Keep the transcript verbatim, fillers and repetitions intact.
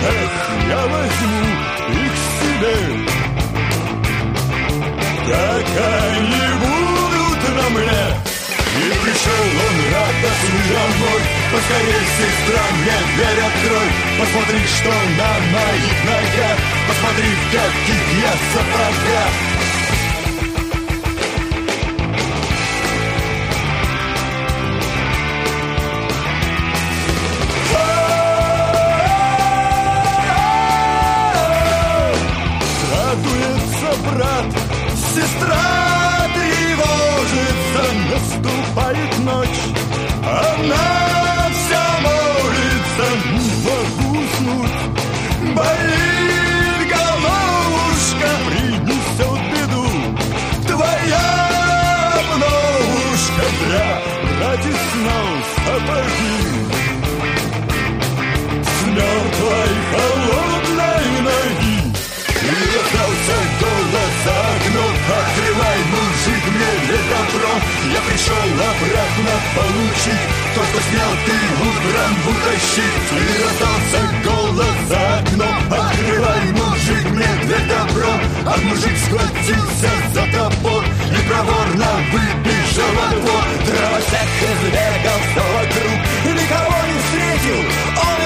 Эх, я возьму их себе. Так они будут на мне. И пришел он радостный домой. Поскорей, сестра, мне дверь открой. Посмотри, что на моих ногах. Посмотри, в каких я сапогах. Радуется брат, сестра тревожится, наступает ночь. Она вся молится, не могу уснуть. Болит головушка, принесет беду. Твоя обновушка для братьев снов сапоги. С мертвой холодной ноги и раздался голос за окном. Открывай, мужик, мне не добро. Я пришел обратно получить то, что снял ты утром утащить. И раздался голос за окном. Открывай, мужик, мне не добро. А мужик схватился за топор и проворно выбежал во двор. Дровосек избегал сто вокруг, никого не встретил. Он